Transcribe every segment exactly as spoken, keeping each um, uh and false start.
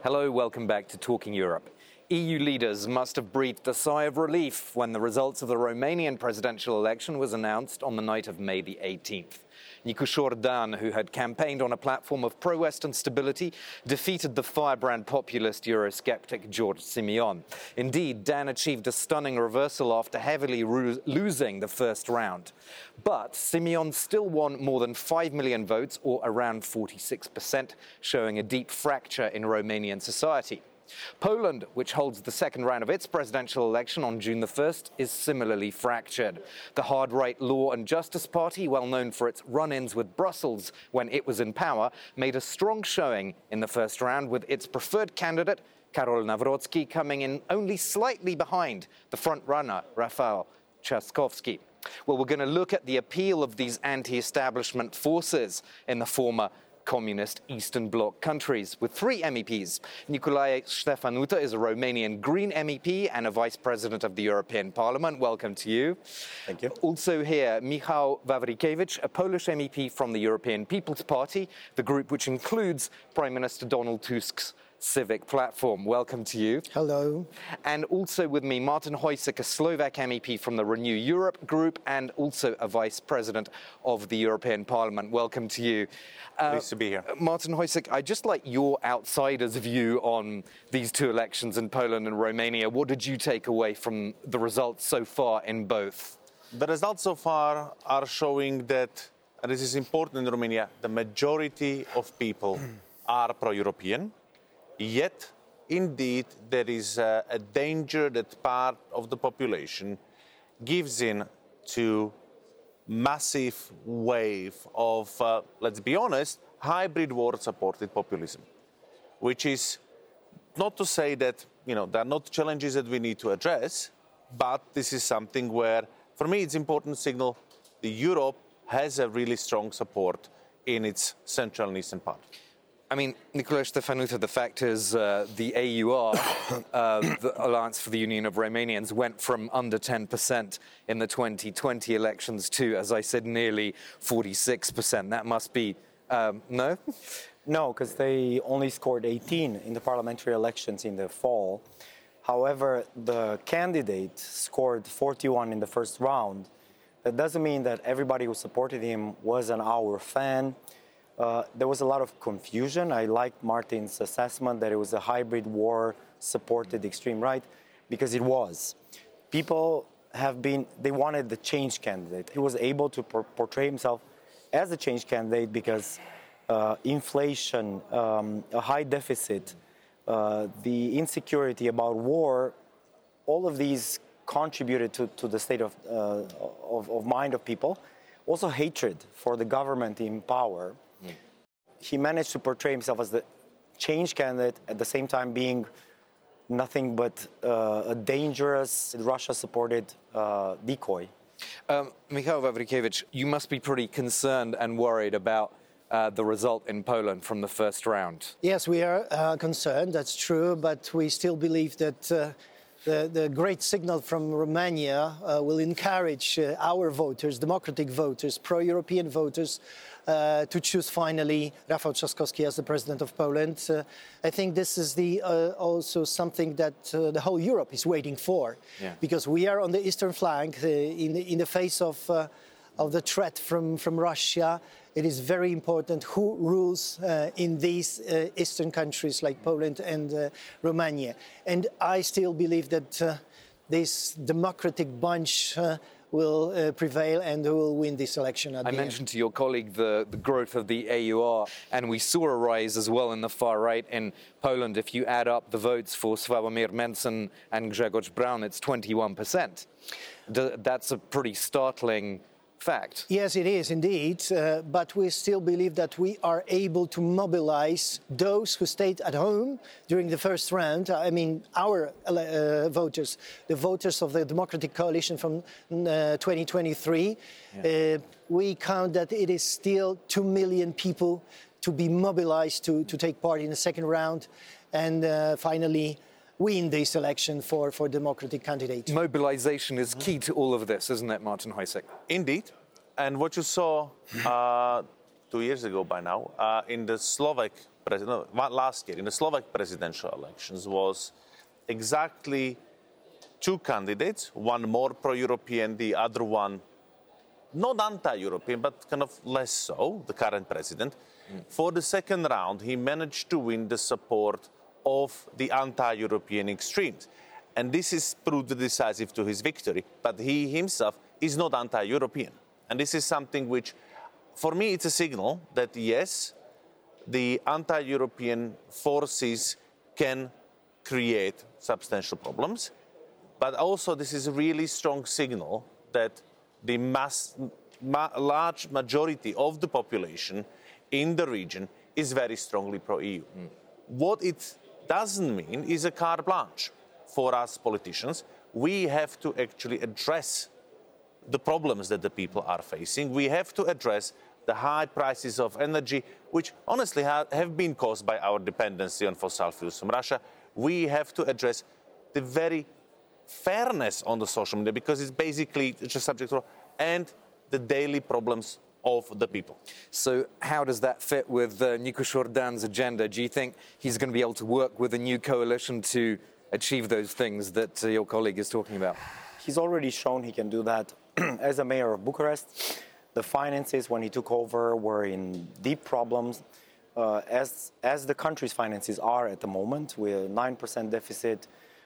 Hello, welcome back to Talking Europe. E U leaders must have breathed a sigh of relief when the results of the Romanian presidential election was announced on the night of May the eighteenth. Nicușor Dan, who had campaigned on a platform of pro-Western stability, defeated the firebrand populist Eurosceptic George Simion. Indeed, Dan achieved a stunning reversal after heavily ro- losing the first round. But Simion still won more than five million votes, or around forty-six percent, showing a deep fracture in Romanian society. Poland, which holds the second round of its presidential election on June the first, is similarly fractured. The hard-right Law and Justice Party, well known for its run-ins with Brussels when it was in power, made a strong showing in the first round, with its preferred candidate, Karol Nawrocki, coming in only slightly behind the front-runner, Rafał Trzaskowski. Well, we're going to look at the appeal of these anti-establishment forces in the former communist Eastern Bloc countries, with three M E Ps. Nicolae Ștefănuță is a Romanian Green M E P and a Vice President of the European Parliament. Welcome to you. Thank you. Also here, Michał Wawrzykiewicz, a Polish M E P from the European People's Party, the group which includes Prime Minister Donald Tusk's Civic Platform. Welcome to you. Hello. And also with me, Martin Hojsík, a Slovak M E P from the Renew Europe group and also a Vice President of the European Parliament. Welcome to you. Uh, Pleased to be here. Martin Hojsík, I'd just like your outsider's view on these two elections in Poland and Romania. What did you take away from the results so far in both? The results so far are showing that, and this is important in Romania, the majority of people are pro-European. Yet, indeed, there is a, a danger that part of the population gives in to massive wave of, uh, let's be honest, hybrid war-supported populism, which is not to say that, you know, there are not challenges that we need to address, but this is something where, for me, it's important to signal that Europe has a really strong support in its central and eastern part. I mean, Nicolae Ștefănuță, the fact is uh, the A U R, uh, the Alliance for the Union of Romanians, went from under ten percent in the twenty twenty elections to, as I said, nearly forty-six percent. That must be, um, no? No, because they only scored eighteen in the parliamentary elections in the fall. However, the candidate scored forty-one in the first round. That doesn't mean that everybody who supported him was an our fan. Uh, there was a lot of confusion. I liked Martin's assessment that it was a hybrid war supported extreme right, because it was. People have been, they wanted the change candidate. He was able to por- portray himself as a change candidate because uh, inflation, um, a high deficit, uh, the insecurity about war, all of these contributed to, to the state of, uh, of, of mind of people. Also hatred for the government in power. Mm. He managed to portray himself as the change candidate, at the same time being nothing but uh, a dangerous Russia-supported uh, decoy. Um, Michał Wawrzykiewicz, you must be pretty concerned and worried about uh, the result in Poland from the first round. Yes, we are uh, concerned, that's true, but we still believe that uh, The, the great signal from Romania uh, will encourage uh, our voters, democratic voters, pro-European voters, uh, to choose finally Rafał Trzaskowski as the president of Poland. Uh, I think this is the uh, also something that uh, the whole Europe is waiting for, yeah. Because we are on the eastern flank uh, in, the, in the face of, uh, of the threat from, from Russia. It is very important who rules uh, in these uh, eastern countries like Poland and uh, Romania. And I still believe that uh, this democratic bunch uh, will uh, prevail and will win this election at I the mentioned end. to your colleague the, the growth of the A U R, and we saw a rise as well in the far right in Poland. If you add up the votes for Sławomir Mencen and Grzegorz Braun, it's twenty-one percent. That's a pretty startling fact. Yes, it is indeed, uh, but we still believe that we are able to mobilize those who stayed at home during the first round. I mean, our uh, voters, the voters of the Democratic Coalition from uh, twenty twenty-three. Yeah. Uh, we count that it is still two million people to be mobilized to, to take part in the second round and uh, finally win this election for, for democratic candidates. Mobilization is key to all of this, isn't it, Martin Hojsík? Indeed. And what you saw uh, two years ago by now uh, in the Slovak pres- no, last year, in the Slovak presidential elections, was exactly two candidates, one more pro-European, the other one not anti-European, but kind of less so, the current president. Mm. For the second round, he managed to win the support of the anti-European extremes. And this is proved decisive to his victory. But he himself is not anti-European. And this is something which, for me, it's a signal that, yes, the anti-European forces can create substantial problems. But also, this is a really strong signal that the mass, ma- large majority of the population in the region is very strongly pro-E U. Mm. What it doesn't mean is a carte blanche for us politicians. We have to actually address the problems that the people are facing. We have to address the high prices of energy, which honestly ha- have been caused by our dependency on fossil fuels from Russia. We have to address the very fairness on the social media, because it's basically just subject to, and the daily problems of the people. So how does that fit with uh, Nico Jordan's agenda? Do you think he's going to be able to work with a new coalition to achieve those things that uh, your colleague is talking about? He's already shown he can do that. As a mayor of Bucharest, the finances, when he took over, were in deep problems, uh, as, as the country's finances are at the moment, with a nine percent deficit,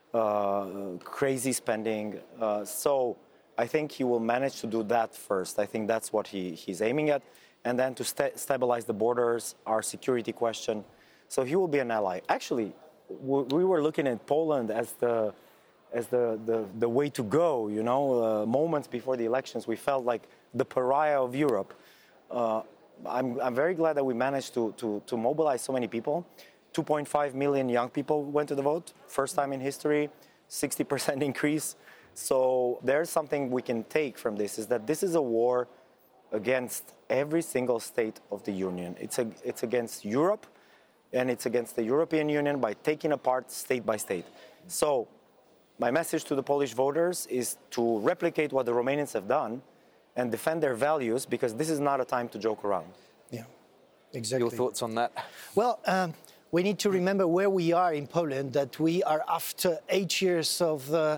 uh, crazy spending. Uh, so I think he will manage to do that first. I think that's what he, he's aiming at. And then to sta- stabilize the borders, our security question. So he will be an ally. Actually, w- we were looking at Poland as the as the, the, the way to go, you know. Uh, moments before the elections, we felt like the pariah of Europe. Uh, I'm, I'm very glad that we managed to, to, to mobilize so many people. two point five million young people went to the vote, first time in history, sixty percent increase. So there's something we can take from this, is that this is a war against every single state of the Union. It's, a, it's against Europe, and it's against the European Union by taking apart state by state. So my message to the Polish voters is to replicate what the Romanians have done and defend their values, because this is not a time to joke around. Yeah, exactly. Your thoughts on that? Well, um, we need to remember where we are in Poland, that we are after eight years of uh,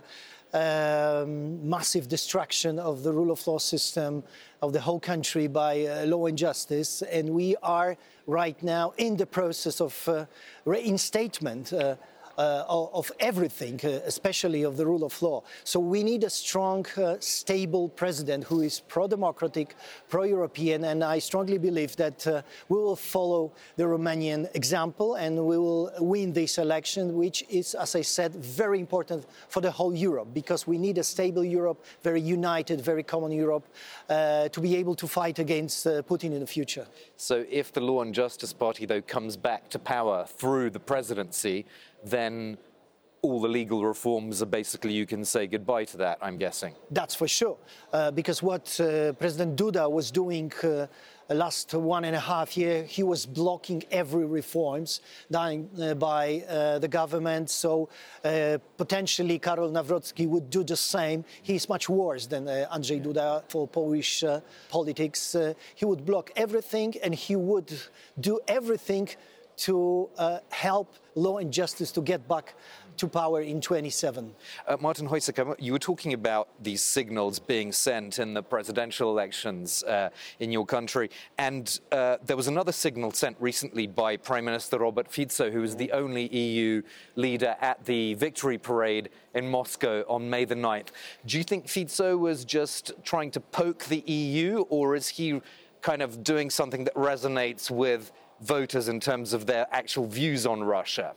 um, massive destruction of the rule of law system of the whole country by uh, Law and Justice. And we are right now in the process of uh, reinstatement uh, Uh, of everything, uh, especially of the rule of law. So we need a strong, uh, stable president who is pro-democratic, pro-European, and I strongly believe that uh, we will follow the Romanian example and we will win this election, which is, as I said, very important for the whole Europe, because we need a stable Europe, very united, very common Europe, uh, to be able to fight against uh, Putin in the future. So if the Law and Justice Party, though, comes back to power through the presidency, then all the legal reforms are basically, you can say goodbye to that, I'm guessing. That's for sure. Uh, because what uh, President Duda was doing uh, last one and a half year, he was blocking every reforms done uh, by uh, the government. So uh, potentially Karol Nawrocki would do the same. He's much worse than uh, Andrzej Duda for Polish uh, politics. Uh, he would block everything, and he would do everything to uh, help Law and Justice to get back to power in twenty-seven. Uh, Martin Heusecker, you were talking about these signals being sent in the presidential elections uh, in your country, and uh, there was another signal sent recently by Prime Minister Robert Fico, who was the only E U leader at the victory parade in Moscow on May the ninth. Do you think Fico was just trying to poke the E U, or is he kind of doing something that resonates with voters in terms of their actual views on Russia?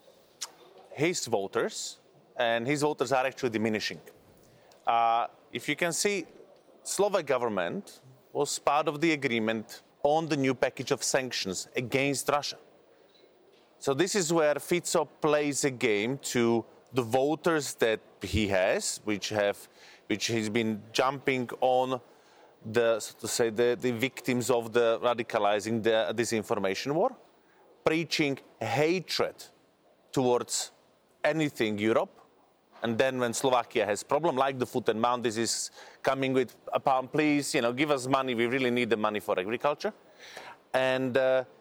His voters, and his voters are actually diminishing. Uh, if you can see, Slovak government was part of the agreement on the new package of sanctions against Russia. So this is where Fico plays a game to the voters that he has, which have, which he's been jumping on the, so to say, the, the victims of the radicalizing the disinformation war, preaching hatred towards anything Europe. And then when Slovakia has problem like the foot and mouth disease coming with a pound, please, you know, give us money. We really need the money for agriculture. And uh,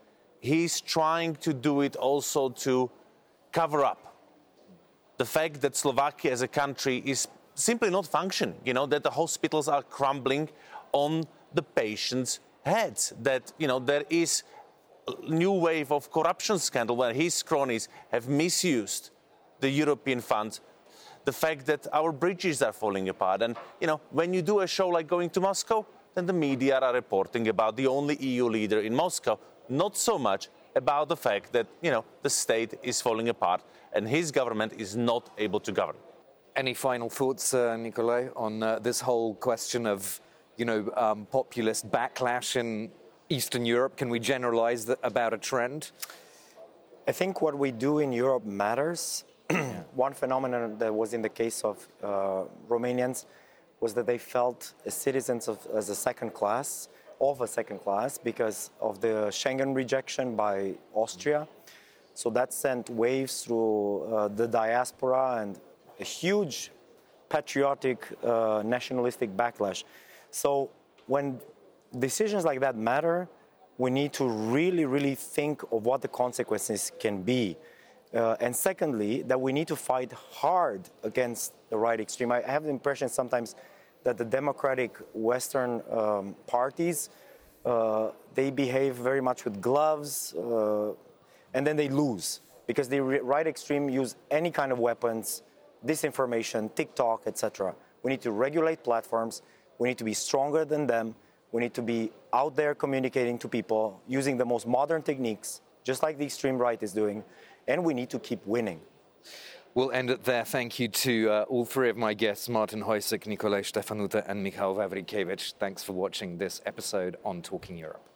he's trying to do it also to cover up the fact that Slovakia as a country is simply not functioning, you know, that the hospitals are crumbling on the patients' heads, that, you know, there is a new wave of corruption scandal where his cronies have misused the European funds, the fact that our bridges are falling apart. And, you know, when you do a show like Going to Moscow, then the media are reporting about the only E U leader in Moscow, not so much about the fact that, you know, the state is falling apart and his government is not able to govern. Any final thoughts, uh, Nicolae, on uh, this whole question of, you know, um, populist backlash in Eastern Europe? Can we generalize the, about a trend? I think what we do in Europe matters. One phenomenon that was in the case of uh, Romanians was that they felt as citizens of, as a second class, of a second class, because of the Schengen rejection by Austria. So that sent waves through uh, the diaspora and a huge patriotic, uh, nationalistic backlash. So when decisions like that matter, we need to really, really think of what the consequences can be. Uh, and secondly, that we need to fight hard against the right extreme. I have the impression sometimes that the democratic Western um, parties, uh, they behave very much with gloves, uh, and then they lose. Because the right extreme use any kind of weapons, disinformation, TikTok, et cetera. We need to regulate platforms. We need to be stronger than them. We need to be out there communicating to people using the most modern techniques, just like the extreme right is doing. And we need to keep winning. We'll end it there. Thank you to uh, all three of my guests, Martin Hojsík, Nicolae Ștefănută, and Michal Wawrzykiewicz. Thanks for watching this episode on Talking Europe.